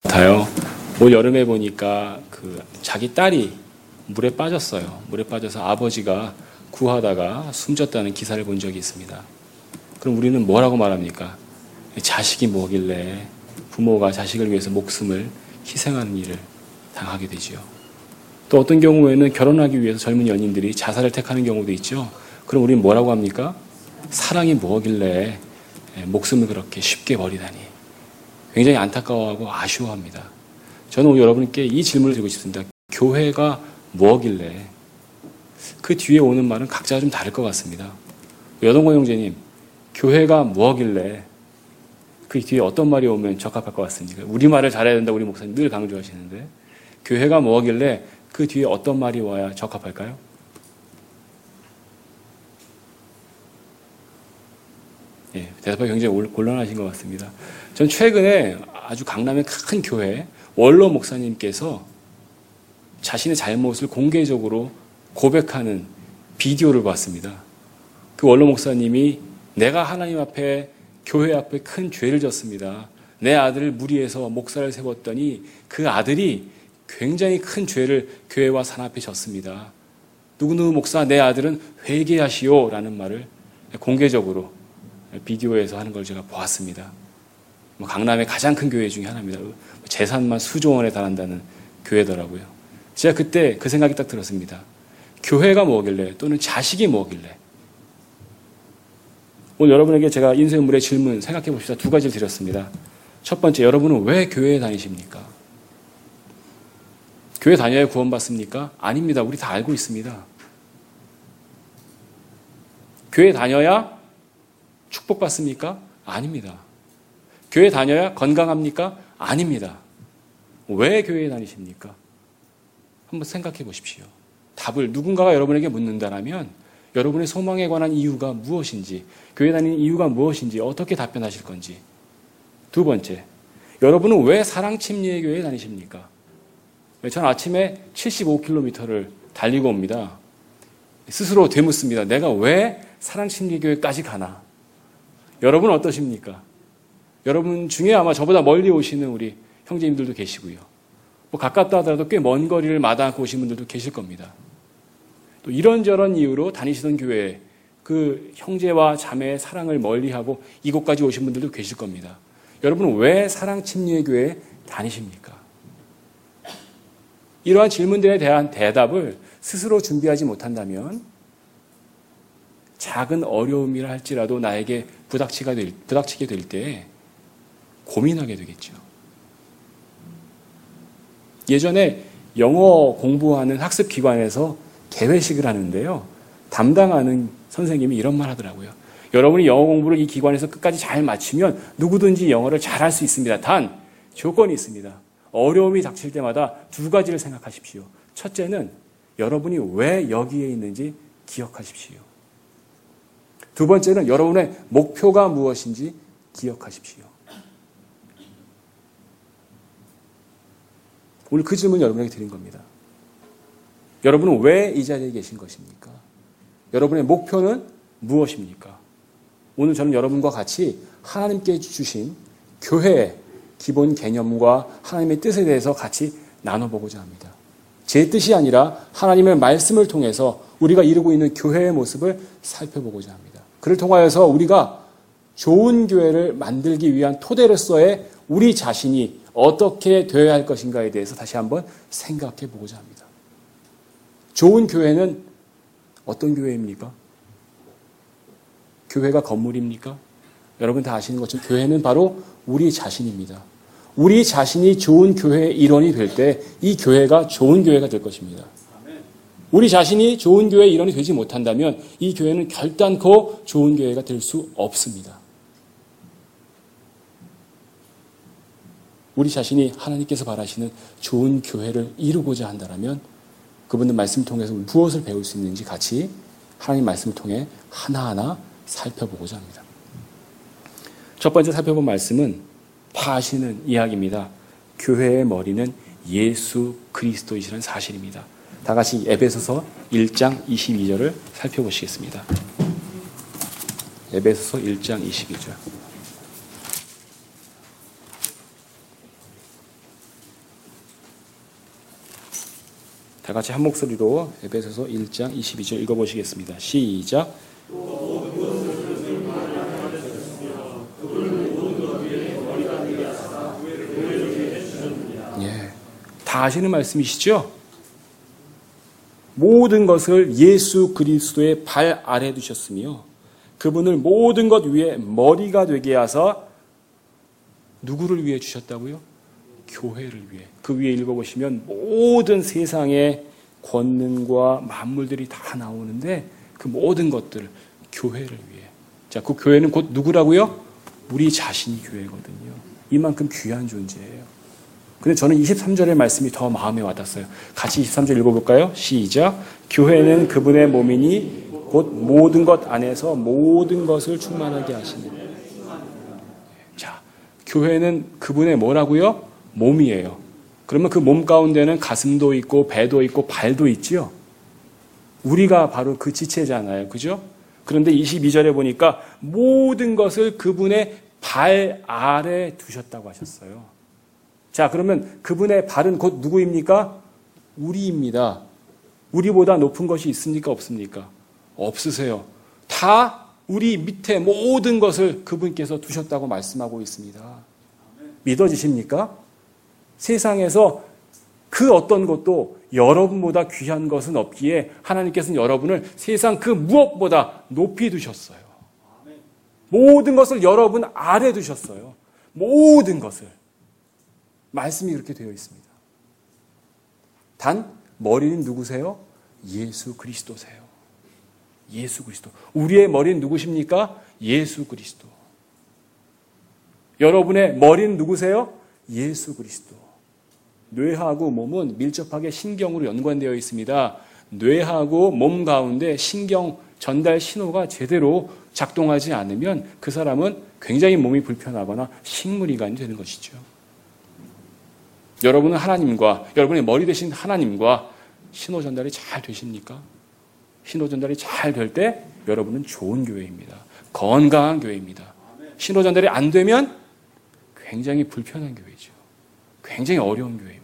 같아요. 올 여름에 보니까 자기 딸이 물에 빠졌어요. 물에 빠져서 아버지가 구하다가 숨졌다는 기사를 본 적이 있습니다. 그럼 우리는 뭐라고 말합니까? 자식이 뭐길래 부모가 자식을 위해서 목숨을 희생하는 일을 당하게 되지요. 또 어떤 경우에는 결혼하기 위해서 젊은 연인들이 자살을 택하는 경우도 있죠. 그럼 우리는 뭐라고 합니까? 사랑이 뭐길래 목숨을 그렇게 쉽게 버리다니. 굉장히 안타까워하고 아쉬워합니다. 저는 오늘 여러분께 이 질문을 드리고 싶습니다. 교회가 뭐길래? 그 뒤에 오는 말은 각자가 좀 다를 것 같습니다. 여동건 형제님, 교회가 뭐길래 그 뒤에 어떤 말이 오면 적합할 것 같습니까? 우리말을 잘해야 된다고 우리 목사님 늘 강조하시는데 교회가 뭐길래 그 뒤에 어떤 말이 와야 적합할까요? 예, 대답하기 굉장히 곤란하신 것 같습니다. 전 최근에 아주 강남의 큰 교회 원로 목사님께서 자신의 잘못을 공개적으로 고백하는 비디오를 봤습니다. 그 원로 목사님이 내가 하나님 앞에 교회 앞에 큰 죄를 졌습니다. 내 아들을 무리해서 목사를 세웠더니 그 아들이 굉장히 큰 죄를 교회와 산 앞에 졌습니다. 누구누구 목사 내 아들은 회개하시오라는 말을 공개적으로 비디오에서 하는 걸 제가 보았습니다. 강남의 가장 큰 교회 중에 하나입니다. 재산만 수조 원에 달한다는 교회더라고요. 제가 그때 그 생각이 딱 들었습니다. 교회가 뭐길래 또는 자식이 뭐길래. 오늘 여러분에게 제가 인쇄물의 질문 생각해 봅시다. 두 가지를 드렸습니다. 첫 번째, 여러분은 왜 교회에 다니십니까? 교회 다녀야 구원받습니까? 아닙니다. 우리 다 알고 있습니다. 교회 다녀야 축복받습니까? 아닙니다. 교회 다녀야 건강합니까? 아닙니다. 왜 교회에 다니십니까? 한번 생각해 보십시오. 답을 누군가가 여러분에게 묻는다면 여러분의 소망에 관한 이유가 무엇인지, 교회 다니는 이유가 무엇인지 어떻게 답변하실 건지. 두 번째, 여러분은 왜 사랑침례교회에 다니십니까? 저는 아침에 75km를 달리고 옵니다. 스스로 되묻습니다. 내가 왜 사랑침례교회까지 가나? 여러분은 어떠십니까? 여러분 중에 아마 저보다 멀리 오시는 우리 형제님들도 계시고요. 가깝다 하더라도 꽤 먼 거리를 마다하고 오신 분들도 계실 겁니다. 또 이런저런 이유로 다니시던 교회에 그 형제와 자매의 사랑을 멀리하고 이곳까지 오신 분들도 계실 겁니다. 여러분은 왜 사랑침례교회에 다니십니까? 이러한 질문들에 대한 대답을 스스로 준비하지 못한다면 작은 어려움이라 할지라도 나에게 부닥치게 될 때 고민하게 되겠죠. 예전에 영어 공부하는 학습기관에서 개회식을 하는데요. 담당하는 선생님이 이런 말 하더라고요. 여러분이 영어 공부를 이 기관에서 끝까지 잘 마치면 누구든지 영어를 잘할 수 있습니다. 단 조건이 있습니다. 어려움이 닥칠 때마다 두 가지를 생각하십시오. 첫째는 여러분이 왜 여기에 있는지 기억하십시오. 두 번째는 여러분의 목표가 무엇인지 기억하십시오. 오늘 그 질문 여러분에게 드린 겁니다. 여러분은 왜 이 자리에 계신 것입니까? 여러분의 목표는 무엇입니까? 오늘 저는 여러분과 같이 하나님께 주신 교회의 기본 개념과 하나님의 뜻에 대해서 같이 나눠보고자 합니다. 제 뜻이 아니라 하나님의 말씀을 통해서 우리가 이루고 있는 교회의 모습을 살펴보고자 합니다. 그를 통하여서 우리가 좋은 교회를 만들기 위한 토대로서의 우리 자신이 어떻게 되어야 할 것인가에 대해서 다시 한번 생각해 보고자 합니다. 좋은 교회는 어떤 교회입니까? 교회가 건물입니까? 여러분 다 아시는 것처럼 교회는 바로 우리 자신입니다. 우리 자신이 좋은 교회의 일원이 될 때 이 교회가 좋은 교회가 될 것입니다. 우리 자신이 좋은 교회의 일원이 되지 못한다면 이 교회는 결단코 좋은 교회가 될 수 없습니다. 우리 자신이 하나님께서 바라시는 좋은 교회를 이루고자 한다면 그분의 말씀을 통해서 무엇을 배울 수 있는지 같이 하나님 말씀을 통해 하나하나 살펴보고자 합니다. 첫 번째 살펴본 말씀은 다 아시는 이야기입니다. 교회의 머리는 예수 그리스도이시라는 사실입니다. 다 같이 에베소서 1장 22절을 살펴보시겠습니다. 에베소서 1장 22절. 다 같이 한 목소리로 에베소서 1장 22절 읽어보시겠습니다. 시작. 예, 다 아시는 말씀이시죠? 모든 것을 예수 그리스도의 발 아래 두셨으며 그분을 모든 것 위에 머리가 되게 하사 누구를 위해 주셨다고요? 교회를 위해. 그 위에 읽어보시면 모든 세상의 권능과 만물들이 다 나오는데 그 모든 것들 교회를 위해. 자, 그 교회는 곧 누구라고요? 우리 자신이 교회거든요. 이만큼 귀한 존재예요. 근데 저는 23절의 말씀이 더 마음에 와닿았어요. 같이 23절 읽어볼까요? 시작. 교회는 그분의 몸이니 곧 모든 것 안에서 모든 것을 충만하게 하시는. 자, 교회는 그분의 뭐라고요? 몸이에요. 그러면 그 몸 가운데는 가슴도 있고 배도 있고 발도 있지요. 우리가 바로 그 지체잖아요. 그죠? 그런데 22절에 보니까 모든 것을 그분의 발 아래 두셨다고 하셨어요. 자, 그러면 그분의 발은 곧 누구입니까? 우리입니다. 우리보다 높은 것이 있습니까? 없습니까? 없으세요. 다 우리 밑에 모든 것을 그분께서 두셨다고 말씀하고 있습니다. 믿어지십니까? 세상에서 그 어떤 것도 여러분보다 귀한 것은 없기에 하나님께서는 여러분을 세상 그 무엇보다 높이 두셨어요. 모든 것을 여러분 아래 두셨어요. 모든 것을. 말씀이 그렇게 되어 있습니다. 단 머리는 누구세요? 예수 그리스도세요. 예수 그리스도. 우리의 머리는 누구십니까? 예수 그리스도. 여러분의 머리는 누구세요? 예수 그리스도. 뇌하고 몸은 밀접하게 신경으로 연관되어 있습니다. 뇌하고 몸 가운데 신경 전달 신호가 제대로 작동하지 않으면 그 사람은 굉장히 몸이 불편하거나 식물이간이 되는 것이죠. 여러분은 하나님과, 여러분의 머리 되신 하나님과 신호 전달이 잘 되십니까? 신호 전달이 잘 될 때 여러분은 좋은 교회입니다. 건강한 교회입니다. 신호 전달이 안 되면 굉장히 불편한 교회죠. 굉장히 어려운 교회입니다.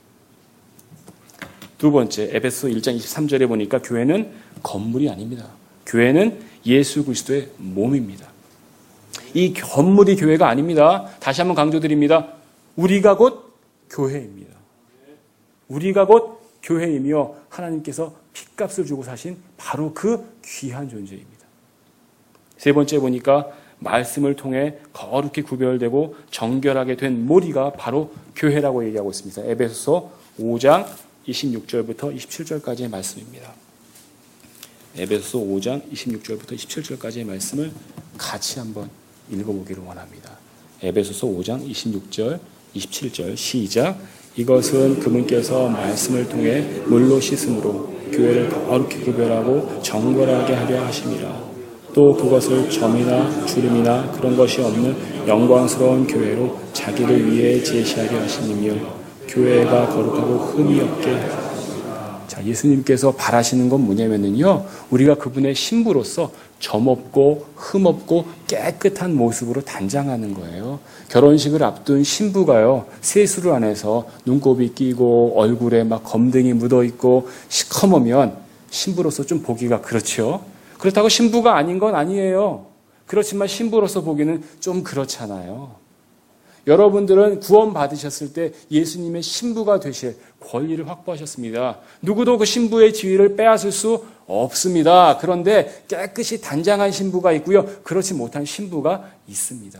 두 번째, 에베소 1장 23절에 보니까 교회는 건물이 아닙니다. 교회는 예수 그리스도의 몸입니다. 이 건물이 교회가 아닙니다. 다시 한번 강조드립니다. 우리가 곧 교회입니다. 우리가 곧 교회이며 하나님께서 핏값을 주고 사신 바로 그 귀한 존재입니다. 세 번째 보니까 말씀을 통해 거룩히 구별되고 정결하게 된 머리가 바로 교회라고 얘기하고 있습니다. 에베소서 5장 26절부터 27절까지의 말씀입니다. 에베소서 5장 26절부터 27절까지의 말씀을 같이 한번 읽어보기를 원합니다. 에베소서 5장 26절, 27절 시작. 이것은 그분께서 말씀을 통해 물로 씻음으로 교회를 거룩히 구별하고 정결하게 하려 하심이라. 또 그것을 점이나 주름이나 그런 것이 없는 영광스러운 교회로 자기를 위해 제시하려 하시니며 교회가 거룩하고 흠이 없게. 자, 예수님께서 바라시는 건 뭐냐면요, 우리가 그분의 신부로서 점없고 흠없고 깨끗한 모습으로 단장하는 거예요. 결혼식을 앞둔 신부가요, 세수를 안 해서 눈곱이 끼고 얼굴에 막 검댕이 묻어 있고 시커머면 신부로서 좀 보기가 그렇죠. 그렇다고 신부가 아닌 건 아니에요. 그렇지만 신부로서 보기는 좀 그렇잖아요. 여러분들은 구원 받으셨을 때 예수님의 신부가 되실 권리를 확보하셨습니다. 누구도 그 신부의 지위를 빼앗을 수 없습니다. 그런데 깨끗이 단장한 신부가 있고요, 그렇지 못한 신부가 있습니다.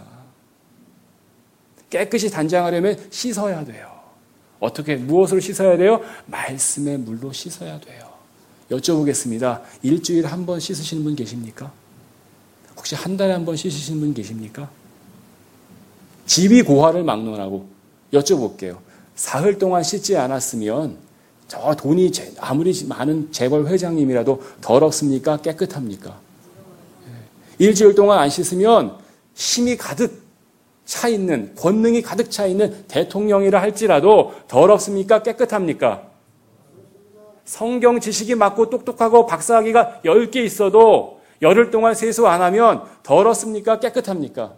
깨끗이 단장하려면 씻어야 돼요. 어떻게, 무엇으로 씻어야 돼요? 말씀의 물로 씻어야 돼요. 여쭤보겠습니다. 일주일에 한 번 씻으시는 분 계십니까? 혹시 한 달에 한 번 씻으시는 분 계십니까? 집이 고화를 막론하고 여쭤볼게요. 사흘 동안 씻지 않았으면 저 돈이 아무리 많은 재벌 회장님이라도 더럽습니까? 깨끗합니까? 일주일 동안 안 씻으면 힘이 가득 차 있는, 권능이 가득 차 있는 대통령이라 할지라도 더럽습니까? 깨끗합니까? 성경 지식이 맞고 똑똑하고 박사학위가 10개 있어도 열흘 동안 세수 안 하면 더럽습니까? 깨끗합니까?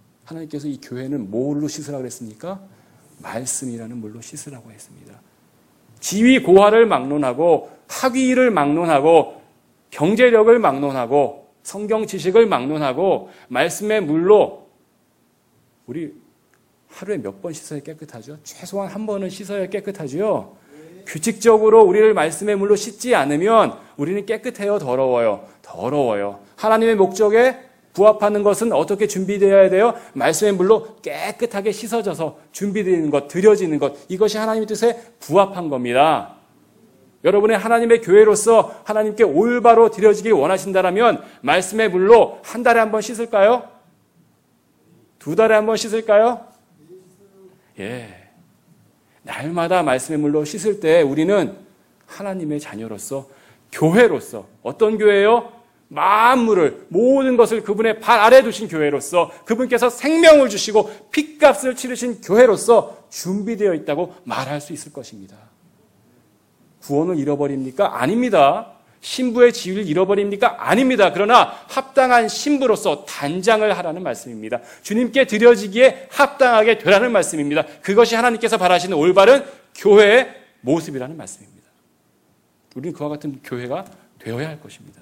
하나님께서 이 교회는 뭘로 씻으라고 그랬습니까? 말씀이라는 물로 씻으라고 했습니다. 지위 고하를 막론하고 학위를 막론하고 경제력을 막론하고 성경 지식을 막론하고 말씀의 물로 우리 하루에 몇 번 씻어야 깨끗하죠? 최소한 한 번은 씻어야 깨끗하죠? 규칙적으로 우리를 말씀의 물로 씻지 않으면 우리는 깨끗해요? 더러워요? 더러워요. 하나님의 목적에 부합하는 것은 어떻게 준비되어야 돼요? 말씀의 물로 깨끗하게 씻어져서 준비되는 것, 드려지는 것, 이것이 하나님의 뜻에 부합한 겁니다. 여러분의 하나님의 교회로서 하나님께 올바로 드려지기 원하신다면 말씀의 물로 한 달에 한 번 씻을까요? 2달에 한 번 씻을까요? 예. 날마다 말씀의 물로 씻을 때 우리는 하나님의 자녀로서 교회로서 어떤 교회요? 만물을 모든 것을 그분의 발 아래 두신 교회로서 그분께서 생명을 주시고 핏값을 치르신 교회로서 준비되어 있다고 말할 수 있을 것입니다. 구원을 잃어버립니까? 아닙니다. 신부의 지위를 잃어버립니까? 아닙니다. 그러나 합당한 신부로서 단장을 하라는 말씀입니다. 주님께 드려지기에 합당하게 되라는 말씀입니다. 그것이 하나님께서 바라시는 올바른 교회의 모습이라는 말씀입니다. 우리는 그와 같은 교회가 되어야 할 것입니다.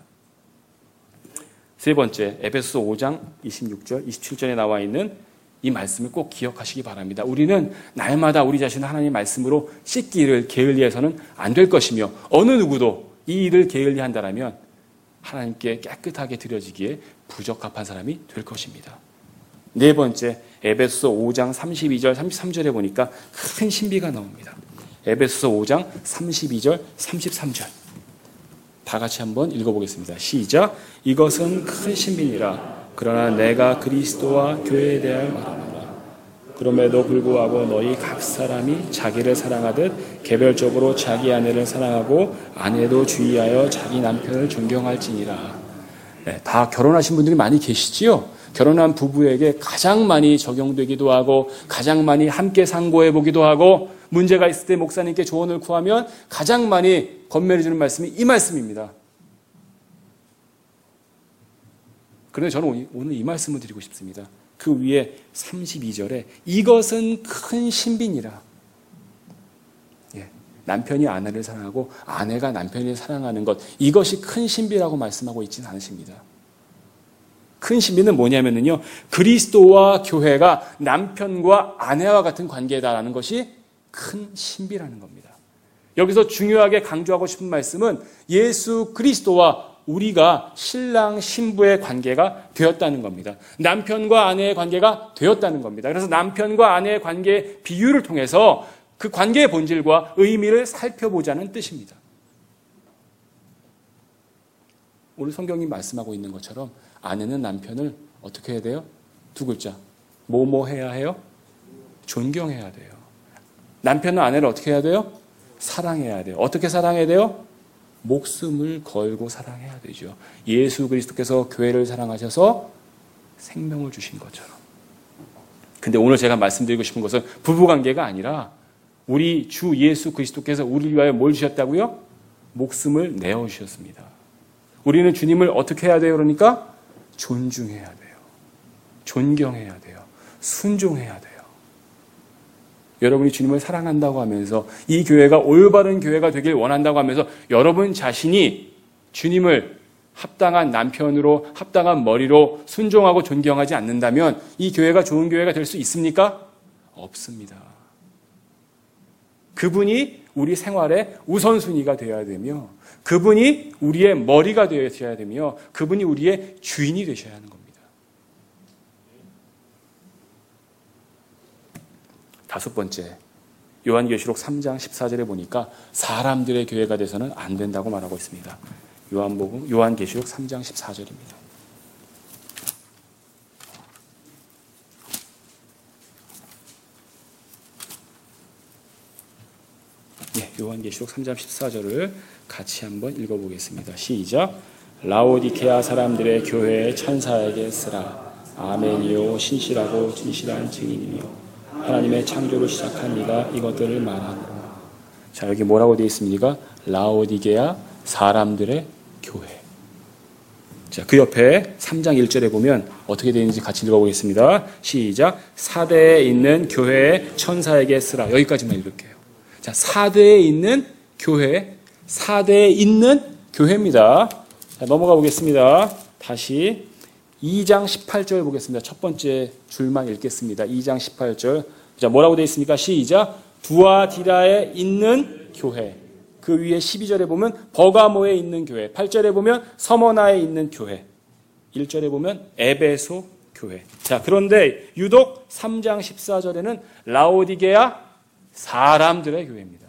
세 번째, 에베소서 5장 26절, 27절에 나와 있는 이 말씀을 꼭 기억하시기 바랍니다. 우리는 날마다 우리 자신을 하나님의 말씀으로 씻기를 게을리해서는 안 될 것이며 어느 누구도 이 일을 게을리한다라면 하나님께 깨끗하게 드려지기에 부적합한 사람이 될 것입니다. 네 번째, 에베소서 5장 32절, 33절에 보니까 큰 신비가 나옵니다. 에베소서 5장 32절, 33절. 다 같이 한번 읽어보겠습니다. 시작. 이것은 큰 신비니라. 그러나 내가 그리스도와 교회에 대하여 말하노라. 그럼에도 불구하고 너희 각 사람이 자기를 사랑하듯 개별적으로 자기 아내를 사랑하고 아내도 주의하여 자기 남편을 존경할지니라. 네, 다 결혼하신 분들이 많이 계시지요? 결혼한 부부에게 가장 많이 적용되기도 하고 가장 많이 함께 상고해 보기도 하고 문제가 있을 때 목사님께 조언을 구하면 가장 많이 건면해 주는 말씀이 이 말씀입니다. 그런데 저는 오늘 이 말씀을 드리고 싶습니다. 그 위에 32절에 이것은 큰 신비니라. 예, 남편이 아내를 사랑하고 아내가 남편을 사랑하는 것, 이것이 큰 신비라고 말씀하고 있지는 않으십니다. 큰 신비는 뭐냐면요, 그리스도와 교회가 남편과 아내와 같은 관계다라는 것이 큰 신비라는 겁니다. 여기서 중요하게 강조하고 싶은 말씀은 예수 그리스도와 우리가 신랑 신부의 관계가 되었다는 겁니다. 남편과 아내의 관계가 되었다는 겁니다. 그래서 남편과 아내의 관계의 비유를 통해서 그 관계의 본질과 의미를 살펴보자는 뜻입니다. 오늘 성경이 말씀하고 있는 것처럼 아내는 남편을 어떻게 해야 돼요? 2글자. 뭐뭐 해야 해요? 존경해야 돼요. 남편은 아내를 어떻게 해야 돼요? 사랑해야 돼요. 어떻게 사랑해야 돼요? 목숨을 걸고 사랑해야 되죠. 예수 그리스도께서 교회를 사랑하셔서 생명을 주신 것처럼. 근데 오늘 제가 말씀드리고 싶은 것은 부부관계가 아니라 우리 주 예수 그리스도께서 우리를 위하여 뭘 주셨다고요? 목숨을 내어주셨습니다. 우리는 주님을 어떻게 해야 돼요? 그러니까 존중해야 돼요. 존경해야 돼요. 순종해야 돼요. 여러분이 주님을 사랑한다고 하면서 이 교회가 올바른 교회가 되길 원한다고 하면서 여러분 자신이 주님을 합당한 남편으로 합당한 머리로 순종하고 존경하지 않는다면 이 교회가 좋은 교회가 될 수 있습니까? 없습니다. 그분이 우리 생활의 우선순위가 되어야 되며 그분이 우리의 머리가 되어야 되며 그분이 우리의 주인이 되셔야 하는 겁니다. 5번째, 요한계시록 3장 14절에 보니까 사람들의 교회가 돼서는 안 된다고 말하고 있습니다. 요한계시록 3장 14절입니다. 요한계시록 3장 14절을 같이 한번 읽어보겠습니다. 시작. 라오디케아 사람들의 교회의 천사에게 쓰라. 아멘이요 신실하고 진실한 증인이요 하나님의 창조를 시작한 이가 이것들을 말하노라. 자, 여기 뭐라고 되어 있습니까? 라오디게아 사람들의 교회. 자, 그 옆에 3장 1절에 보면 어떻게 되어 있는지 같이 읽어보겠습니다. 시작. 사대에 있는 교회의 천사에게 쓰라. 여기까지만 읽을게요. 자, 사대에 있는 교회, 사대에 있는 교회입니다. 자, 넘어가 보겠습니다. 다시 2장 18절 보겠습니다. 첫 번째 줄만 읽겠습니다. 2장 18절. 자, 뭐라고 되어 있습니까? 시작. 두아디라에 있는 교회. 그 위에 12절에 보면 버가모에 있는 교회. 8절에 보면 서머나에 있는 교회. 1절에 보면 에베소 교회. 자, 그런데 유독 3장 14절에는 라오디게아 사람들의 교회입니다.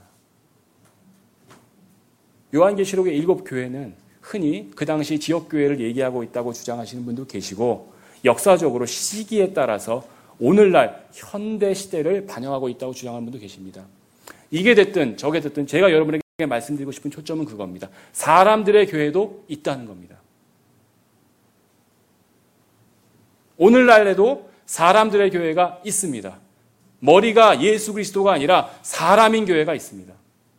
요한계시록의 7교회는 흔히 그 당시 지역교회를 얘기하고 있다고 주장하시는 분도 계시고 역사적으로 시기에 따라서 오늘날 현대 시대를 반영하고 있다고 주장하는 분도 계십니다. 이게 됐든 저게 됐든 제가 여러분에게 말씀드리고 싶은 초점은 그겁니다. 사람들의 교회도 있다는 겁니다. 오늘날에도 사람들의 교회가 있습니다. 머리가 예수 그리스도가 아니라 사람인 교회가 있습니다.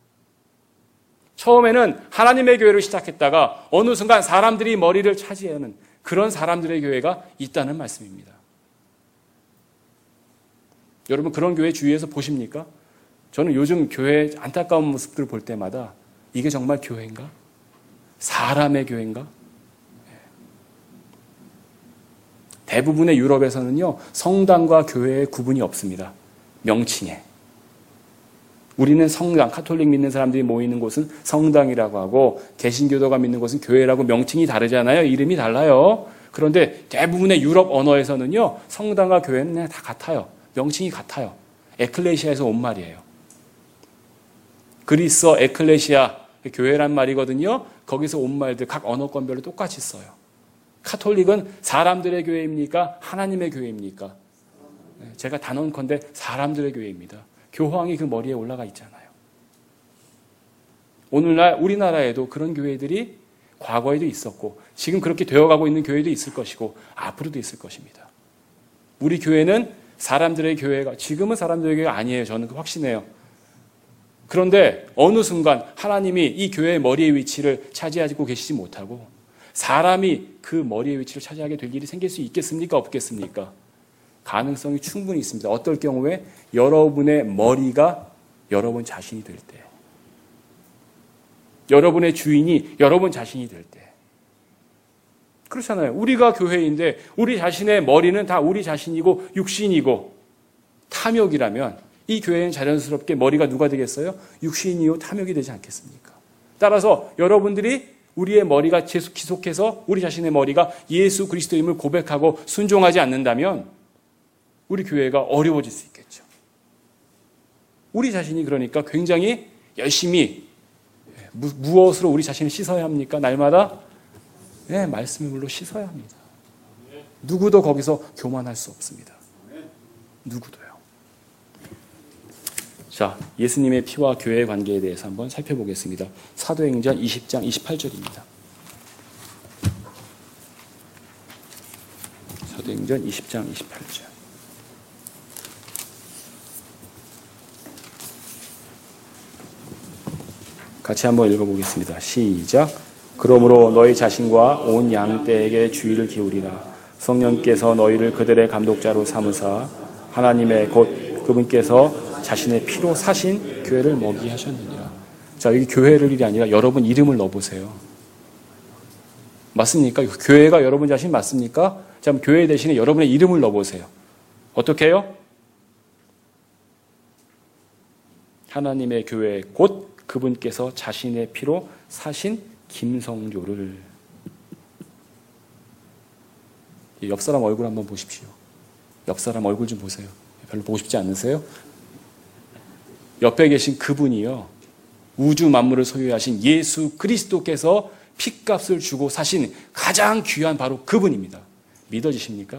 처음에는 하나님의 교회를 시작했다가 어느 순간 사람들이 머리를 차지하는 그런 사람들의 교회가 있다는 말씀입니다. 여러분 그런 교회 주위에서 보십니까? 저는 요즘 교회의 안타까운 모습들을 볼 때마다 이게 정말 교회인가? 사람의 교회인가? 대부분의 유럽에서는요, 성당과 교회의 구분이 없습니다. 명칭에. 우리는 성당, 카톨릭 믿는 사람들이 모이는 곳은 성당이라고 하고 개신교도가 믿는 곳은 교회라고 명칭이 다르잖아요. 이름이 달라요. 그런데 대부분의 유럽 언어에서는요, 성당과 교회는 그냥 다 같아요. 명칭이 같아요. 에클레시아에서 온 말이에요. 그리스어 에클레시아, 교회란 말이거든요. 거기서 온 말들 각 언어권별로 똑같이 써요. 카톨릭은 사람들의 교회입니까? 하나님의 교회입니까? 제가 단언컨대 사람들의 교회입니다. 교황이 그 머리에 올라가 있잖아요. 오늘날 우리나라에도 그런 교회들이 과거에도 있었고 지금 그렇게 되어가고 있는 교회도 있을 것이고 앞으로도 있을 것입니다. 우리 교회는 사람들의 교회가 지금은 사람들의 교회가 아니에요. 저는 확신해요. 그런데 어느 순간 하나님이 이 교회의 머리의 위치를 차지하고 계시지 못하고 사람이 그 머리의 위치를 차지하게 될 일이 생길 수 있겠습니까? 없겠습니까? 가능성이 충분히 있습니다. 어떨 경우에 여러분의 머리가 여러분 자신이 될 때, 여러분의 주인이 여러분 자신이 될 때. 그렇잖아요. 우리가 교회인데 우리 자신의 머리는 다 우리 자신이고 육신이고 탐욕이라면 이 교회는 자연스럽게 머리가 누가 되겠어요? 육신이요 탐욕이 되지 않겠습니까? 따라서 여러분들이 우리의 머리가 지속해서 우리 자신의 머리가 예수 그리스도임을 고백하고 순종하지 않는다면 우리 교회가 어려워질 수 있겠죠. 우리 자신이 그러니까 굉장히 열심히 무엇으로 우리 자신을 씻어야 합니까? 날마다 말씀으로 씻어야 합니다. 누구도 거기서 교만할 수 없습니다. 누구도요. 자, 예수님의 피와 교회의 관계에 대해서 한번 살펴보겠습니다. 사도행전 20장 28절입니다. 사도행전 20장 28절. 같이 한번 읽어보겠습니다. 시작. 그러므로 너희 자신과 온 양떼에게 주의를 기울이라. 성령께서 너희를 그들의 감독자로 삼으사 하나님의 곧 그분께서 자신의 피로 사신 교회를 먹이 하셨느니라. 자, 여기 교회를 일이 아니라 여러분 이름을 넣어보세요. 맞습니까? 교회가 여러분 자신 맞습니까? 자, 그럼 교회 대신에 여러분의 이름을 넣어보세요. 어떻게 해요? 하나님의 교회 곧 그분께서 자신의 피로 사신 김성조를. 옆 사람 얼굴 한번 보십시오. 옆 사람 얼굴 좀 보세요. 별로 보고 싶지 않으세요? 옆에 계신 그분이요, 우주 만물을 소유하신 예수 그리스도께서 핏값을 주고 사신 가장 귀한 바로 그분입니다. 믿어지십니까?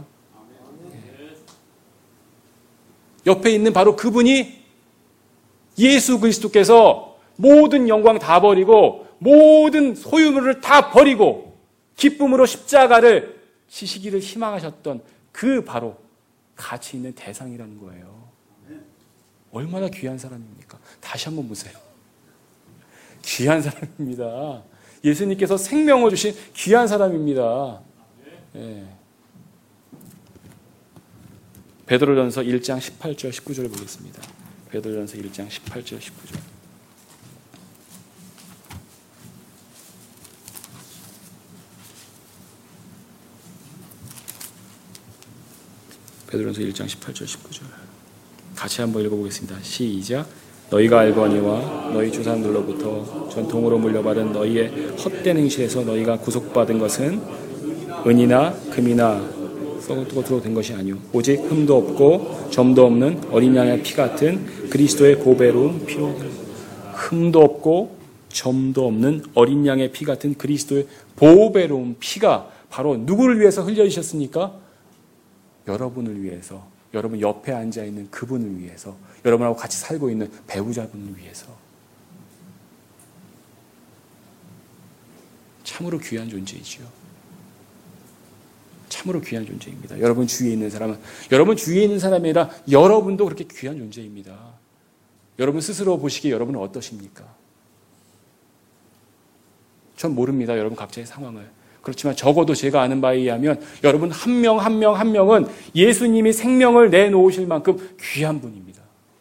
옆에 있는 바로 그분이 예수 그리스도께서 모든 영광 다 버리고 모든 소유물을 다 버리고 기쁨으로 십자가를 지시기를 희망하셨던 그 바로 가치 있는 대상이라는 거예요. 얼마나 귀한 사람입니까? 다시 한번 보세요. 귀한 사람입니다. 예수님께서 생명을 주신 귀한 사람입니다. 예. 베드로전서 1장 18절 19절 보겠습니다. 베드로전서 1장 18절 19절. 베드로전서 1장 18절 19절. 같이 한번 읽어보겠습니다. 시작. 너희가 알거니와 너희 조상들로부터 전통으로 물려받은 너희의 헛된 행실에서 너희가 구속받은 것은 은이나 금이나 썩어도 된 것이 아니오 오직 흠도 없고 점도 없는 어린 양의 피 같은 그리스도의 보배로운 피로. 흠도 없고 점도 없는 어린 양의 피 같은 그리스도의 보배로운 피가 바로 누구를 위해서 흘려지셨습니까? 여러분을 위해서, 여러분 옆에 앉아있는 그분을 위해서, 여러분하고 같이 살고 있는 배우자분을 위해서. 참으로 귀한 존재이지요. 참으로 귀한 존재입니다. 여러분 주위에 있는 사람은, 여러분 주위에 있는 사람이 아니라 여러분도 그렇게 귀한 존재입니다. 여러분 스스로 보시기에 여러분은 어떠십니까? 전 모릅니다. 여러분 각자의 상황을. 그렇지만 적어도 제가 아는 바에 의하면 여러분 한 명 한 명 한 명은 예수님이 생명을 내놓으실 만큼 귀한 분입니다.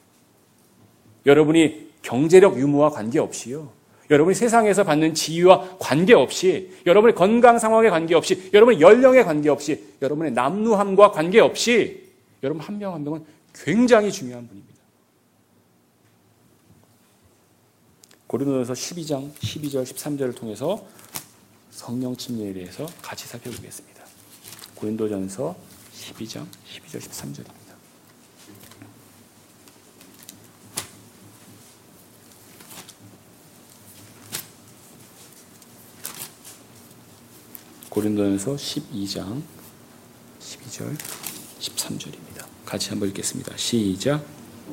여러분이 경제력 유무와 관계없이요. 여러분이 세상에서 받는 지위와 관계없이, 여러분의 건강 상황에 관계없이, 여러분의 연령에 관계없이, 여러분의 남루함과 관계없이 여러분 한 명 한 명은 굉장히 중요한 분입니다. 고린도전서 12장 12절 13절을 통해서 성령 침례에 대해서 같이 살펴보겠습니다. 고린도전서 12장 12절 13절입니다. 고린도전서 12장 12절 13절입니다. 같이 한번 읽겠습니다. 시작.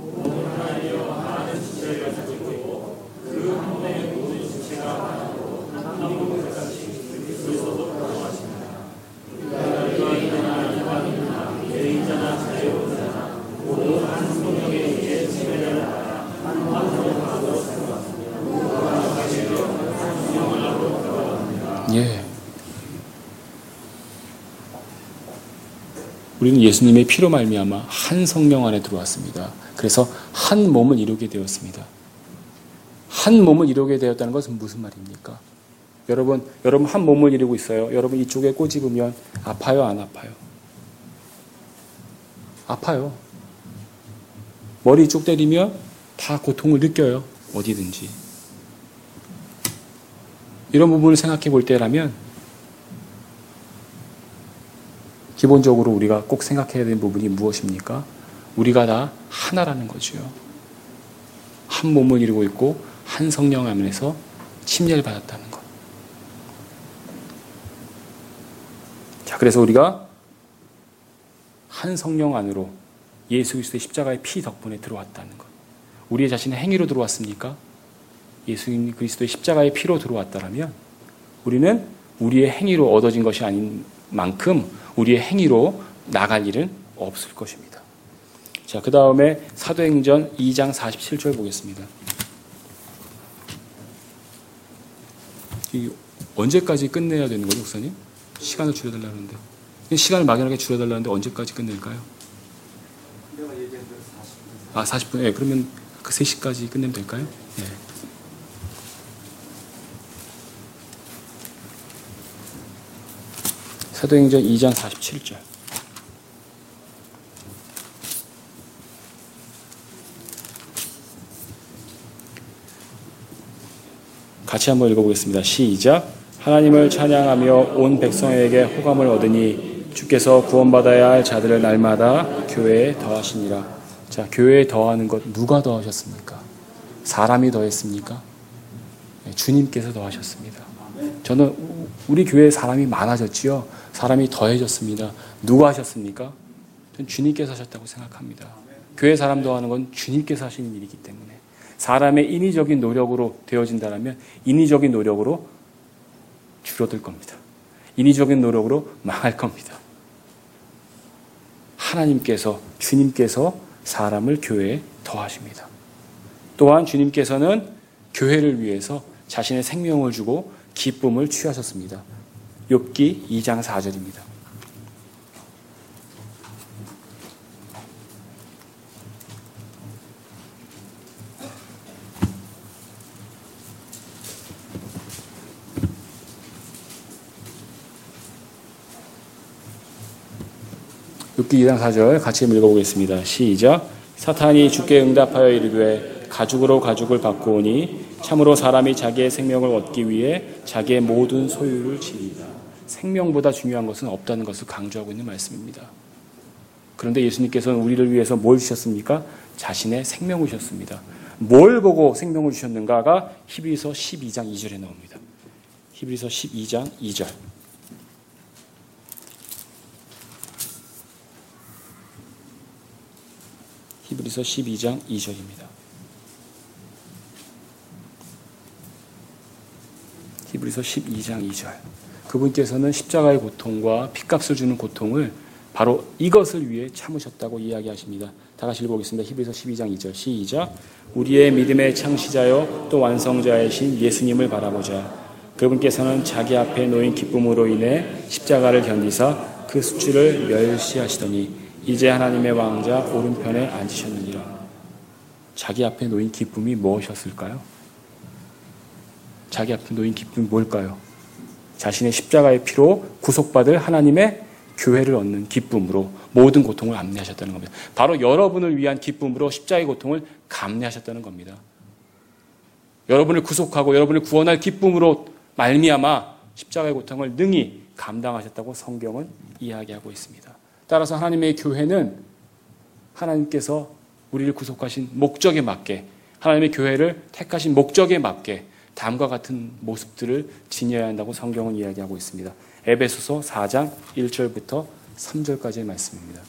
예. 우리는 예수님의 피로 말미암아 한 성령 안에 들어왔습니다. 그래서 한 몸을 이루게 되었습니다. 한 몸을 이루게 되었다는 것은 무슨 말입니까? 여러분 한 몸을 이루고 있어요. 여러분 이쪽에 꼬집으면 아파요, 안 아파요? 아파요. 머리 쪽 때리면 다 고통을 느껴요. 어디든지. 이런 부분을 생각해 볼 때라면 기본적으로 우리가 꼭 생각해야 되는 부분이 무엇입니까? 우리가 다 하나라는 거죠. 한 몸을 이루고 있고 한 성령 안에서 침례를 받았다는 것. 자, 그래서 우리가 한 성령 안으로 예수 그리스도의 십자가의 피 덕분에 들어왔다는 것. 우리의 자신의 행위로 들어왔습니까? 예수 그리스도의 십자가의 피로 들어왔다면 우리는 우리의 행위로 얻어진 것이 아닌 만큼 우리의 행위로 나갈 일은 없을 것입니다. 자, 그 다음에 사도행전 2장 47절 보겠습니다. 언제까지 끝내야 되는 거죠, 목사님? 시간을 줄여달라는데. 시간을 막연하게 줄여달라는데 언제까지 끝낼까요? 내가 얘기한 대로 40분. 40분. 예, 그러면 그 3시까지 끝내면 될까요? 예. 사도행전 2장 47절. 같이 한번 읽어보겠습니다. 시작. 하나님을 찬양하며 온 백성에게 호감을 얻으니 주께서 구원받아야 할 자들을 날마다 교회에 더하시니라. 자, 교회에 더하는 것 누가 더하셨습니까? 사람이 더했습니까? 네, 주님께서 더하셨습니다. 저는 우리 교회에 사람이 많아졌지요. 사람이 더해졌습니다. 누가 하셨습니까? 저는 주님께서 하셨다고 생각합니다. 교회 사람 더하는 건 주님께서 하시는 일이기 때문에 사람의 인위적인 노력으로 되어진다면 인위적인 노력으로 줄어들 겁니다. 인위적인 노력으로 망할 겁니다. 하나님께서, 주님께서 사람을 교회에 더하십니다. 또한 주님께서는 교회를 위해서 자신의 생명을 주고 기쁨을 취하셨습니다. 욥기 2장 4절입니다. 욥기 2장 4절 같이 읽어보겠습니다. 시작. 사탄이 주께 응답하여 이르되 가죽으로 가죽을 바꾸오니 참으로 사람이 자기의 생명을 얻기 위해 자기의 모든 소유를 지니라. 생명보다 중요한 것은 없다는 것을 강조하고 있는 말씀입니다. 그런데 예수님께서는 우리를 위해서 뭘 주셨습니까? 자신의 생명을 주셨습니다. 뭘 보고 생명을 주셨는가가 히브리서 12장 2절에 나옵니다. 히브리서 12장 2절. 히브리서 12장 2절입니다. 히브리서 12장 2절. 그분께서는 십자가의 고통과 핏값을 주는 고통을 바로 이것을 위해 참으셨다고 이야기하십니다. 다 같이 읽어보겠습니다. 히브리서 12장 2절 시작. 우리의 믿음의 창시자요 또 완성자이신 예수님을 바라보자. 그분께서는 자기 앞에 놓인 기쁨으로 인해 십자가를 견디사 그 수치를 멸시하시더니 이제 하나님의 왕자 오른편에 앉으셨느니라. 자기 앞에 놓인 기쁨이 무엇이었을까요? 자기 앞에 놓인 기쁨이 뭘까요? 자신의 십자가의 피로 구속받을 하나님의 교회를 얻는 기쁨으로 모든 고통을 감내하셨다는 겁니다. 바로 여러분을 위한 기쁨으로 십자가의 고통을 감내하셨다는 겁니다. 여러분을 구속하고 여러분을 구원할 기쁨으로 말미암아 십자가의 고통을 능히 감당하셨다고 성경은 이야기하고 있습니다. 따라서 하나님의 교회는 하나님께서 우리를 구속하신 목적에 맞게 하나님의 교회를 택하신 목적에 맞게 다음과 같은 모습들을 지녀야 한다고 성경은 이야기하고 있습니다. 에베소서 4장 1절부터 3절까지의 말씀입니다.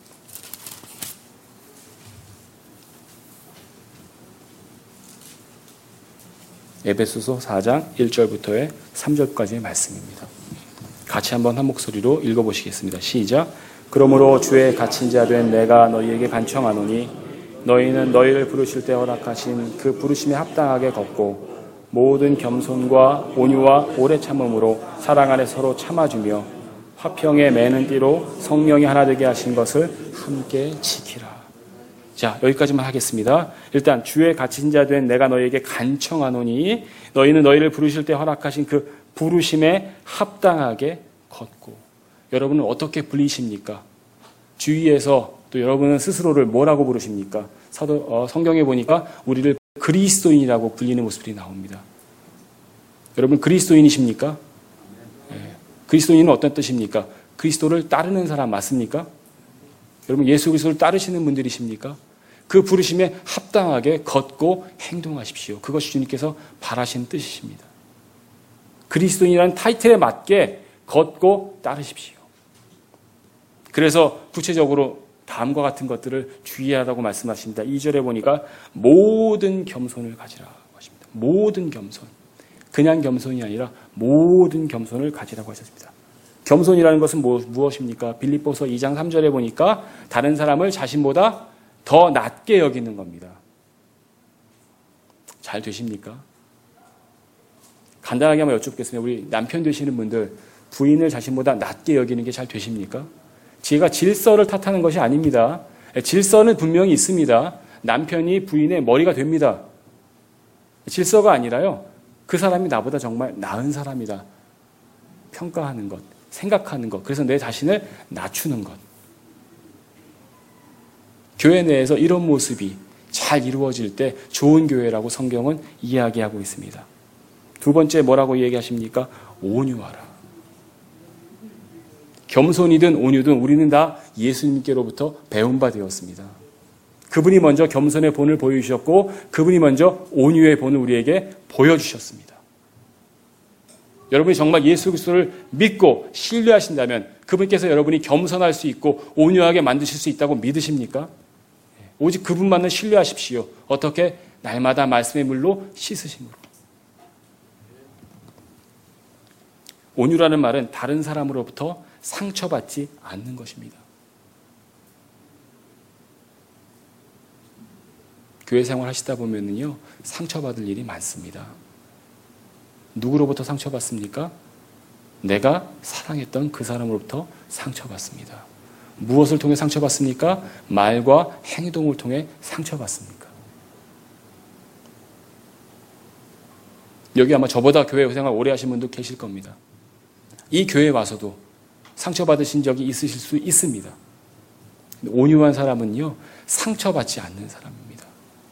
에베소서 4장 1절부터의 3절까지의 말씀입니다. 같이 한번 한 목소리로 읽어보시겠습니다. 시작. 그러므로 주의 갇힌 자 된 내가 너희에게 간청하노니 너희는 너희를 부르실 때 허락하신 그 부르심에 합당하게 걷고 모든 겸손과 온유와 오래 참음으로 사랑 안에 서로 참아주며 화평에 매는 띠로 성령이 하나 되게 하신 것을 함께 지키라. 자, 여기까지만 하겠습니다. 일단 주의 갇힌 자 된 내가 너희에게 간청하노니 너희는 너희를 부르실 때 허락하신 그 부르심에 합당하게 걷고. 여러분은 어떻게 불리십니까? 주위에서 또 여러분은 스스로를 뭐라고 부르십니까? 성경에 보니까 우리를 그리스도인이라고 불리는 모습들이 나옵니다. 여러분 그리스도인이십니까? 네. 그리스도인은 어떤 뜻입니까? 그리스도를 따르는 사람 맞습니까? 여러분 예수 그리스도를 따르시는 분들이십니까? 그 부르심에 합당하게 걷고 행동하십시오. 그것이 주님께서 바라시는 뜻이십니다. 그리스도인이라는 타이틀에 맞게 걷고 따르십시오. 그래서 구체적으로 다음과 같은 것들을 주의하라고 말씀하십니다. 2절에 보니까 모든 겸손을 가지라고 하십니다. 모든 겸손. 그냥 겸손이 아니라 모든 겸손을 가지라고 하셨습니다. 겸손이라는 것은 무엇입니까? 빌립보서 2장 3절에 보니까 다른 사람을 자신보다 더 낮게 여기는 겁니다. 잘 되십니까? 간단하게 한번 여쭙겠습니다. 우리 남편 되시는 분들 부인을 자신보다 낮게 여기는 게 잘 되십니까? 제가 질서를 탓하는 것이 아닙니다. 질서는 분명히 있습니다. 남편이 부인의 머리가 됩니다. 질서가 아니라요. 그 사람이 나보다 정말 나은 사람이다. 평가하는 것, 생각하는 것. 그래서 내 자신을 낮추는 것. 교회 내에서 이런 모습이 잘 이루어질 때 좋은 교회라고 성경은 이야기하고 있습니다. 두 번째 뭐라고 얘기하십니까? 온유하라. 겸손이든 온유든 우리는 다 예수님께로부터 배운 바 되었습니다. 그분이 먼저 겸손의 본을 보여주셨고 그분이 먼저 온유의 본을 우리에게 보여주셨습니다. 여러분이 정말 예수 그리스도를 믿고 신뢰하신다면 그분께서 여러분이 겸손할 수 있고 온유하게 만드실 수 있다고 믿으십니까? 오직 그분만을 신뢰하십시오. 어떻게? 날마다 말씀의 물로 씻으심으로. 온유라는 말은 다른 사람으로부터 상처받지 않는 것입니다. 교회 생활 하시다 보면요, 상처받을 일이 많습니다. 누구로부터 상처받습니까? 내가 사랑했던 그 사람으로부터 상처받습니다. 무엇을 통해 상처받습니까? 말과 행동을 통해 상처받습니까? 여기 아마 저보다 교회 생활 오래 하신 분도 계실 겁니다. 이 교회에 와서도 상처받으신 적이 있으실 수 있습니다. 온유한 사람은요, 상처받지 않는 사람입니다.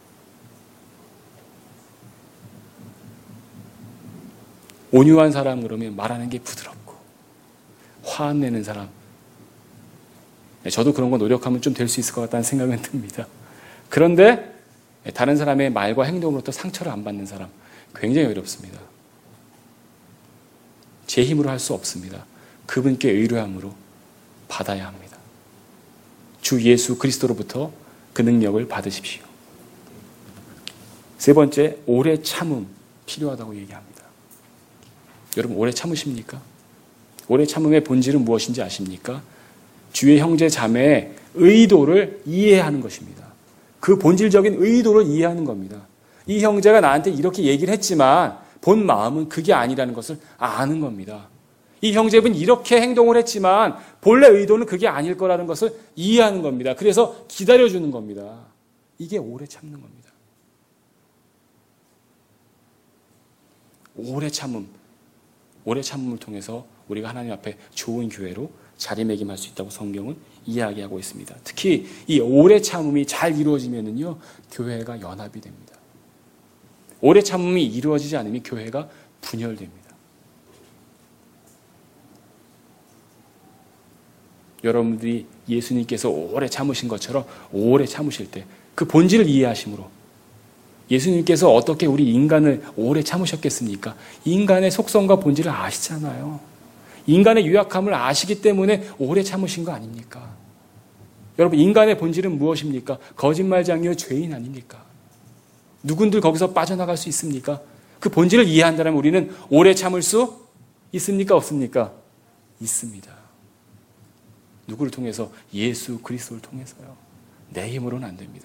온유한 사람 그러면 말하는 게 부드럽고, 화 안 내는 사람. 저도 그런 거 노력하면 좀 될 수 있을 것 같다는 생각은 듭니다. 그런데 다른 사람의 말과 행동으로부터 상처를 안 받는 사람, 굉장히 어렵습니다. 제 힘으로 할 수 없습니다. 그분께 의뢰함으로 받아야 합니다. 주 예수 그리스도로부터 그 능력을 받으십시오. 세 번째, 오래 참음 필요하다고 얘기합니다. 여러분, 오래 참으십니까? 오래 참음의 본질은 무엇인지 아십니까? 주의 형제 자매의 의도를 이해하는 것입니다. 그 본질적인 의도를 이해하는 겁니다. 이 형제가 나한테 이렇게 얘기를 했지만 본 마음은 그게 아니라는 것을 아는 겁니다. 이 형제분 이렇게 행동을 했지만 본래 의도는 그게 아닐 거라는 것을 이해하는 겁니다. 그래서 기다려주는 겁니다. 이게 오래 참는 겁니다. 오래 참음을 통해서 우리가 하나님 앞에 좋은 교회로 자리매김할 수 있다고 성경은 이야기하고 있습니다. 특히 이 오래 참음이 잘 이루어지면은요, 교회가 연합이 됩니다. 오래 참음이 이루어지지 않으면 교회가 분열됩니다. 여러분들이 예수님께서 오래 참으신 것처럼 오래 참으실 때 그 본질을 이해하심으로, 예수님께서 어떻게 우리 인간을 오래 참으셨겠습니까? 인간의 속성과 본질을 아시잖아요. 인간의 유약함을 아시기 때문에 오래 참으신 거 아닙니까? 여러분, 인간의 본질은 무엇입니까? 거짓말장이요, 죄인 아닙니까? 누군들 거기서 빠져나갈 수 있습니까? 그 본질을 이해한다면 우리는 오래 참을 수 있습니까? 없습니까? 있습니다. 누구를 통해서? 예수 그리스도를 통해서요. 내 힘으로는 안 됩니다.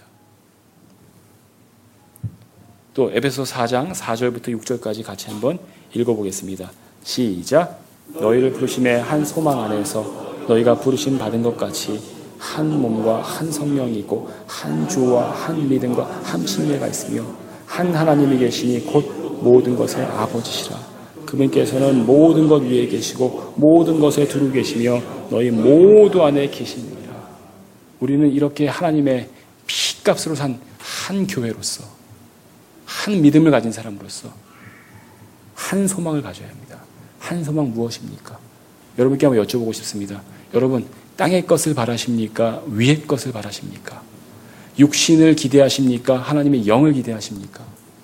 또 에베소 4장 4절부터 6절까지 같이 한번 읽어보겠습니다. 시작. 너희를 부르심의 한 소망 안에서 너희가 부르심 받은 것 같이 한 몸과 한 성령이 있고 한 주와 한 믿음과 한 침례가 있으며 한 하나님이 계시니 곧 모든 것의 아버지시라. 그분께서는 모든 것 위에 계시고 모든 것에 두루 계시며 너희 모두 안에 계십니다. 우리는 이렇게 하나님의 피값으로 산 한 교회로서, 한 믿음을 가진 사람으로서 한 소망을 가져야 합니다. 한 소망 무엇입니까? 여러분께 한번 여쭤보고 싶습니다. 여러분, 땅의 것을 바라십니까? 위의 것을 바라십니까? 육신을 기대하십니까? 하나님의 영을 기대하십니까?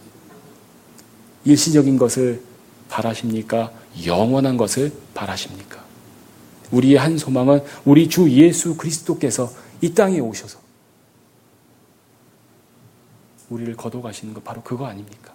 일시적인 것을 바라십니까? 영원한 것을 바라십니까? 우리의 한 소망은 우리 주 예수 그리스도께서 이 땅에 오셔서 우리를 거둬가시는 것, 바로 그거 아닙니까?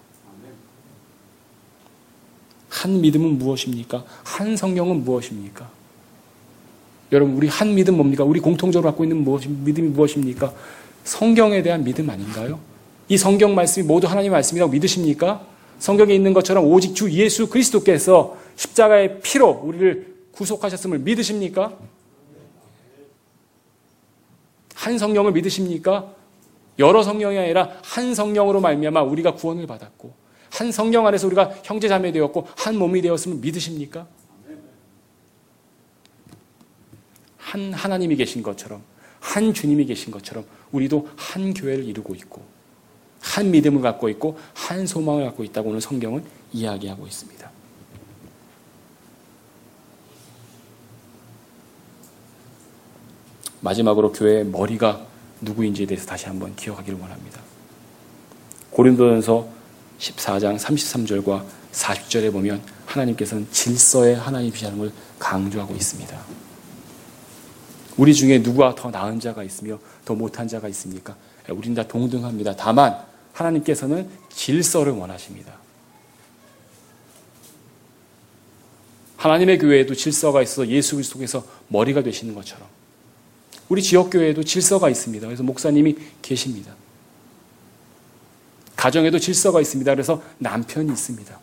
한 믿음은 무엇입니까? 한 성령은 무엇입니까? 여러분, 우리 한 믿음 뭡니까? 우리 공통적으로 갖고 있는 믿음이 무엇입니까? 성경에 대한 믿음 아닌가요? 이 성경 말씀이 모두 하나님의 말씀이라고 믿으십니까? 성경에 있는 것처럼 오직 주 예수 그리스도께서 십자가의 피로 우리를 구속하셨음을 믿으십니까? 한 성령을 믿으십니까? 여러 성령이 아니라 한 성령으로 말미암아 우리가 구원을 받았고 한 성령 안에서 우리가 형제자매 되었고 한 몸이 되었음을 믿으십니까? 한 하나님이 계신 것처럼, 한 주님이 계신 것처럼 우리도 한 교회를 이루고 있고 한 믿음을 갖고 있고 한 소망을 갖고 있다고 오늘 성경은 이야기하고 있습니다. 마지막으로 교회의 머리가 누구인지에 대해서 다시 한번 기억하기를 원합니다. 고린도전서 14장 33절과 40절에 보면 하나님께서는 질서의 하나님이시라는 걸 강조하고 있습니다. 우리 중에 누가 더 나은 자가 있으며 더 못한 자가 있습니까? 우린 다 동등합니다. 다만 하나님께서는 질서를 원하십니다. 하나님의 교회에도 질서가 있어서 예수 그리스도께서 머리가 되시는 것처럼 우리 지역교회에도 질서가 있습니다. 그래서 목사님이 계십니다. 가정에도 질서가 있습니다. 그래서 남편이 있습니다.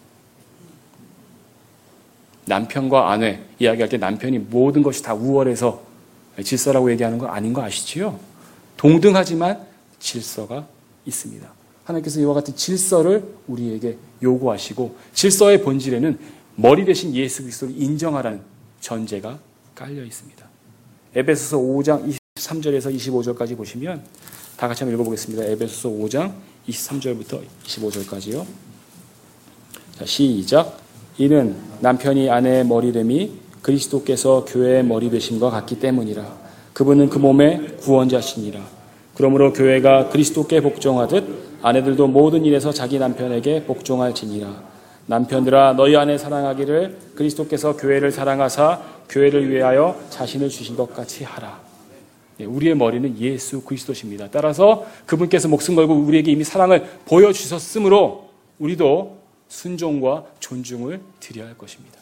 남편과 아내 이야기할 때 남편이 모든 것이 다 우월해서 질서라고 얘기하는 거 아닌 거 아시지요? 동등하지만 질서가 있습니다. 하나님께서 이와 같은 질서를 우리에게 요구하시고 질서의 본질에는 머리 대신 예수 그리스도를 인정하라는 전제가 깔려 있습니다. 에베소서 5장 23절에서 25절까지 보시면 다 같이 한번 읽어보겠습니다. 에베소서 5장 23절부터 25절까지요. 자, 시작. 이는 남편이 아내의 머리됨이 그리스도께서 교회의 머리 되심과 같기 때문이라. 그분은 그 몸의 구원자시니라. 그러므로 교회가 그리스도께 복종하듯 아내들도 모든 일에서 자기 남편에게 복종할지니라. 남편들아 너희 아내 사랑하기를 그리스도께서 교회를 사랑하사 교회를 위하여 자신을 주신 것 같이 하라. 우리의 머리는 예수 그리스도십니다. 따라서 그분께서 목숨 걸고 우리에게 이미 사랑을 보여주셨으므로 우리도 순종과 존중을 드려야 할 것입니다.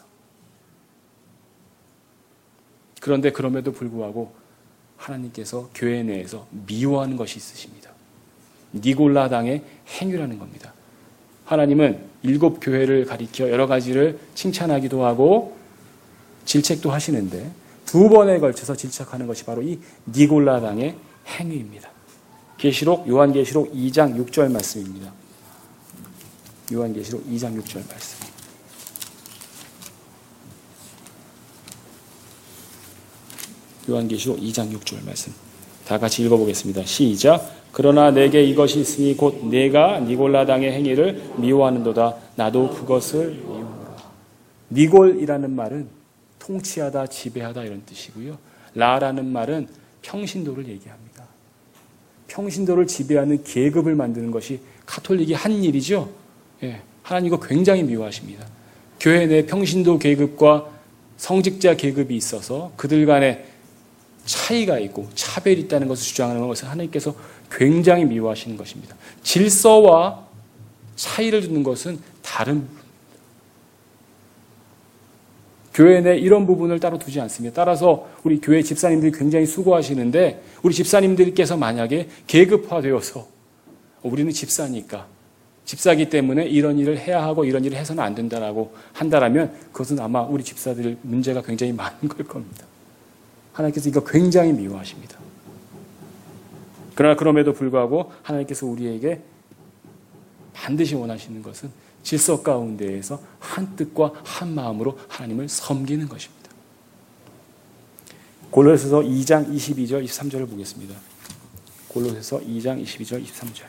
그런데 그럼에도 불구하고 하나님께서 교회 내에서 미워하는 것이 있으십니다. 니골라당의 행위라는 겁니다. 하나님은 7 교회를 가리켜 여러 가지를 칭찬하기도 하고 질책도 하시는데 2번에 걸쳐서 질책하는 것이 바로 이 니골라당의 행위입니다. 요한계시록 2장 6절 말씀입니다. 요한계시록 2장 6절 말씀. 요한계시록 2장 6절 말씀. 다 같이 읽어보겠습니다. 시작. 그러나 내게 이것이 있으니 곧 내가 니골라당의 행위를 미워하는도다. 나도 그것을 미워하노라. 니골이라는 말은 통치하다, 지배하다 이런 뜻이고요. 라라는 말은 평신도를 얘기합니다. 평신도를 지배하는 계급을 만드는 것이 가톨릭이 한 일이죠. 예, 하나님 이거 굉장히 미워하십니다. 교회 내 평신도 계급과 성직자 계급이 있어서 그들 간에 차이가 있고 차별이 있다는 것을 주장하는 것을 하나님께서 굉장히 미워하시는 것입니다. 질서와 차이를 두는 것은 다른 부분입니다. 교회 내 이런 부분을 따로 두지 않습니다. 따라서 우리 교회 집사님들이 굉장히 수고하시는데 우리 집사님들께서 만약에 계급화되어서 우리는 집사니까 집사기 때문에 이런 일을 해야 하고 이런 일을 해서는 안 된다라고 한다라면 그것은 아마 우리 집사들 문제가 굉장히 많은 걸 겁니다. 하나님께서 이거 굉장히 미워하십니다. 그러나 그럼에도 불구하고 하나님께서 우리에게 반드시 원하시는 것은 질서 가운데에서 한 뜻과 한 마음으로 하나님을 섬기는 것입니다. 골로새서 2장 22절 23절을 보겠습니다. 골로새서 2장 22절 23절.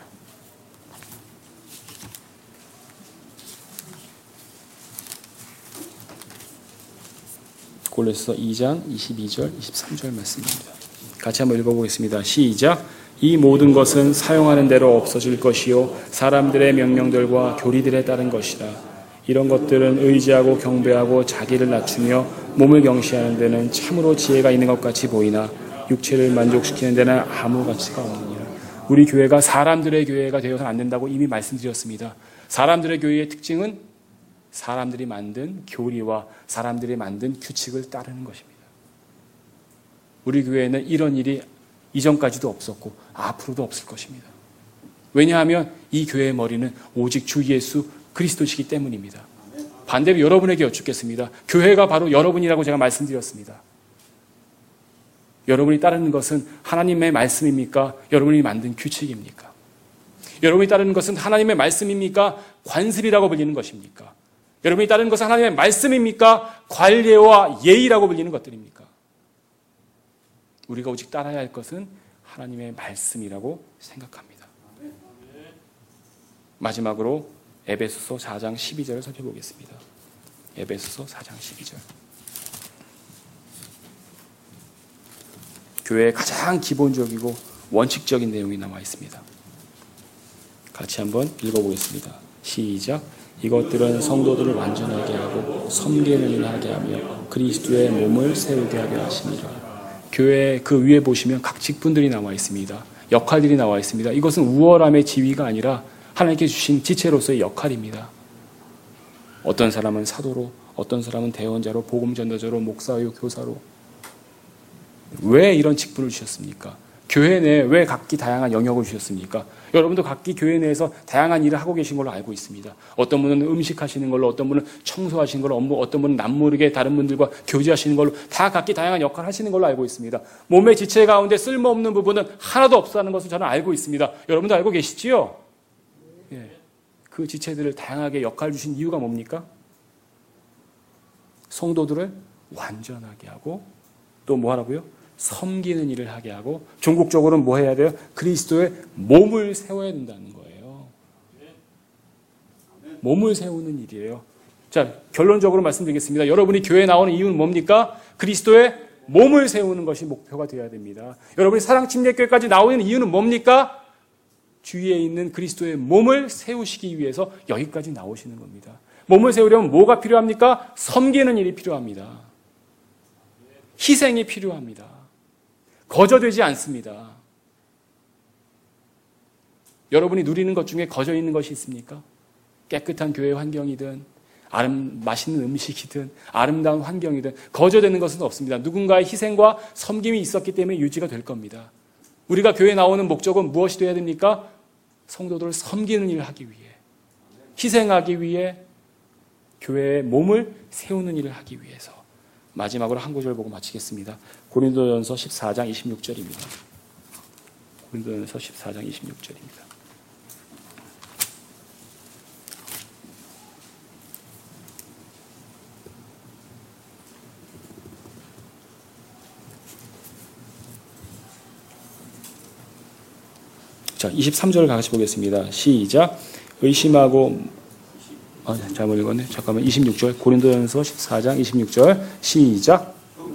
골로새서 2장 22절 23절 말씀입니다. 같이 한번 읽어보겠습니다. 시작. 이 모든 것은 사용하는 대로 없어질 것이요 사람들의 명령들과 교리들에 따른 것이라. 이런 것들은 의지하고 경배하고 자기를 낮추며 몸을 경시하는 데는 참으로 지혜가 있는 것 같이 보이나 육체를 만족시키는 데는 아무 가치가 없느니라. 우리 교회가 사람들의 교회가 되어서는 안 된다고 이미 말씀드렸습니다. 사람들의 교회의 특징은 사람들이 만든 교리와 사람들이 만든 규칙을 따르는 것입니다. 우리 교회에는 이런 일이 이전까지도 없었고 앞으로도 없을 것입니다. 왜냐하면 이 교회의 머리는 오직 주 예수 그리스도시기 때문입니다. 반대로 여러분에게 여쭙겠습니다. 교회가 바로 여러분이라고 제가 말씀드렸습니다. 여러분이 따르는 것은 하나님의 말씀입니까? 여러분이 만든 규칙입니까? 여러분이 따르는 것은 하나님의 말씀입니까? 관습이라고 불리는 것입니까? 여러분이 따르는 것은 하나님의 말씀입니까? 관례와 예의라고 불리는 것들입니까? 우리가 오직 따라야 할 것은 하나님의 말씀이라고 생각합니다. 마지막으로 에베소서 4장 12절을 살펴보겠습니다. 에베소서 4장 12절. 교회의 가장 기본적이고 원칙적인 내용이 나와 있습니다. 같이 한번 읽어보겠습니다. 시작. 이것들은 성도들을 완전하게 하고 섬기는 일 하게 하며 그리스도의 몸을 세우게 하게 하심이라. 교회 그 위에 보시면 각 직분들이 나와 있습니다. 역할들이 나와 있습니다. 이것은 우월함의 지위가 아니라 하나님께 주신 지체로서의 역할입니다. 어떤 사람은 사도로, 어떤 사람은 대언자로, 복음전도자로, 목사요, 교사로. 왜 이런 직분을 주셨습니까? 교회 내에 왜 각기 다양한 영역을 주셨습니까? 여러분도 각기 교회 내에서 다양한 일을 하고 계신 걸로 알고 있습니다. 어떤 분은 음식하시는 걸로, 어떤 분은 청소하시는 걸로, 어떤 분은 남모르게 다른 분들과 교제하시는 걸로 다 각기 다양한 역할을 하시는 걸로 알고 있습니다. 몸의 지체 가운데 쓸모없는 부분은 하나도 없다는 것을 저는 알고 있습니다. 여러분도 알고 계시지요? 예. 그 지체들을 다양하게 역할을 주신 이유가 뭡니까? 성도들을 완전하게 하고 또 뭐 하라고요? 섬기는 일을 하게 하고 종국적으로는 뭐 해야 돼요? 그리스도의 몸을 세워야 된다는 거예요. 몸을 세우는 일이에요. 자, 결론적으로 말씀드리겠습니다. 여러분이 교회에 나오는 이유는 뭡니까? 그리스도의 몸을 세우는 것이 목표가 되어야 됩니다. 여러분이 사랑침례교회까지 나오는 이유는 뭡니까? 주위에 있는 그리스도의 몸을 세우시기 위해서 여기까지 나오시는 겁니다. 몸을 세우려면 뭐가 필요합니까? 섬기는 일이 필요합니다. 희생이 필요합니다. 거저되지 않습니다. 여러분이 누리는 것 중에 거저 있는 것이 있습니까? 깨끗한 교회 환경이든 맛있는 음식이든 아름다운 환경이든 거저되는 것은 없습니다. 누군가의 희생과 섬김이 있었기 때문에 유지가 될 겁니다. 우리가 교회에 나오는 목적은 무엇이 되어야 됩니까? 성도들을 섬기는 일을 하기 위해, 희생하기 위해, 교회의 몸을 세우는 일을 하기 위해서. 마지막으로 한 구절 보고 마치겠습니다. 고린도전서 14장 26절입니다. 고린도전서 14장 26절입니다. 자, 23절을 같이 보겠습니다. 시작. 의심하고 잘못 읽었네. 잠깐만. 26절. 고린도전서 14장 26절. 시작.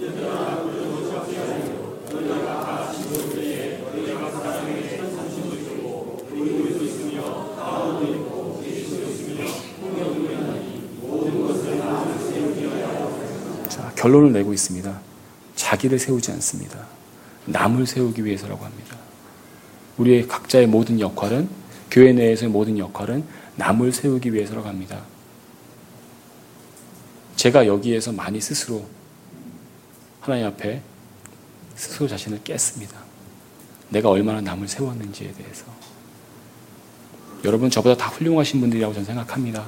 자, 결론을 내고 있습니다. 자기를 세우지 않습니다. 남을 세우기 위해서라고 합니다. 우리의 각자의 모든 역할은, 교회 내에서의 모든 역할은 남을 세우기 위해서라고 합니다. 제가 여기에서 많이 스스로 하나님 앞에 스스로 자신을 깼습니다. 내가 얼마나 남을 세웠는지에 대해서. 여러분 저보다 다 훌륭하신 분들이라고 저는 생각합니다.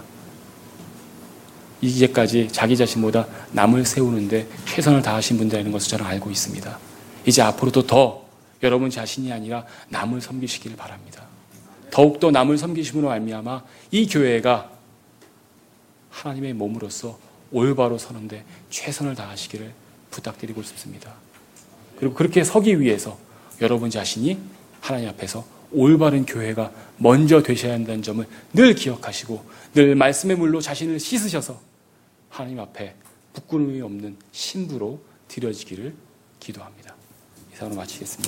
이제까지 자기 자신보다 남을 세우는데 최선을 다하신 분들이라는 것을 저는 알고 있습니다. 이제 앞으로도 더 여러분 자신이 아니라 남을 섬기시기를 바랍니다. 더욱더 남을 섬기심으로 말미암아 이 교회가 하나님의 몸으로서 올바로 서는데 최선을 다하시기를 부탁드리고 싶습니다. 그리고 그렇게 서기 위해서 여러분 자신이 하나님 앞에서 올바른 교회가 먼저 되셔야 한다는 점을 늘 기억하시고 늘 말씀의 물로 자신을 씻으셔서 하나님 앞에 부끄러움이 없는 신부로 드려지기를 기도합니다. 이상으로 마치겠습니다.